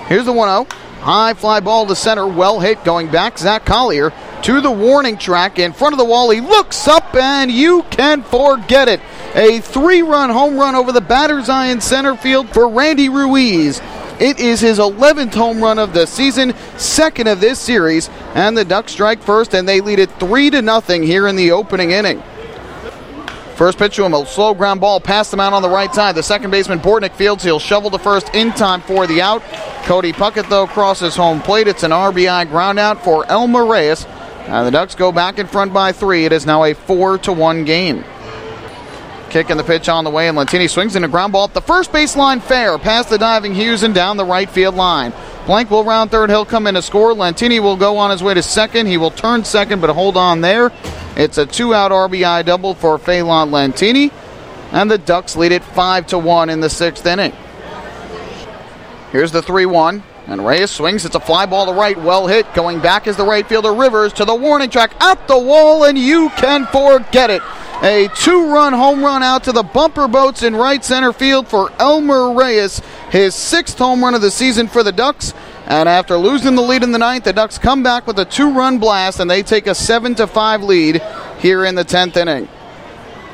Here's the 1-0. High fly ball to center, well hit, going back. Zach Collier to the warning track in front of the wall. He looks up, and you can forget it. A 3-run home run over the batter's eye in center field for Randy Ruiz. It is his 11th home run of the season, second of this series, and the Ducks strike first, and they lead it 3-0 here in the opening inning. First pitch to him, a slow ground ball past the mound on the right side. The second baseman, Bortnick, fields. He'll shovel to first in time for the out. Cody Puckett, though, crosses home plate. It's an RBI ground out for Elmer Reyes. And the Ducks go back in front by 3. It is now a 4-1 game. Kick and the pitch on the way, and Lentini swings in a ground ball up the first baseline fair, past the diving Hughes and down the right field line. Blank will round third. He'll come in to score. Lentini will go on his way to second. He will turn second, but hold on there. It's a 2-out RBI double for Phelan Lentini, and the Ducks lead it 5-1 in the 6th inning. Here's the 3-1, and Reyes swings. It's a fly ball to right, well hit. Going back is the right fielder Rivers to the warning track at the wall, and you can forget it. A 2-run home run out to the bumper boats in right center field for Elmer Reyes, his 6th home run of the season for the Ducks. And after losing the lead in the 9th, the Ducks come back with a 2-run blast, and they take a 7-5 lead here in the 10th inning.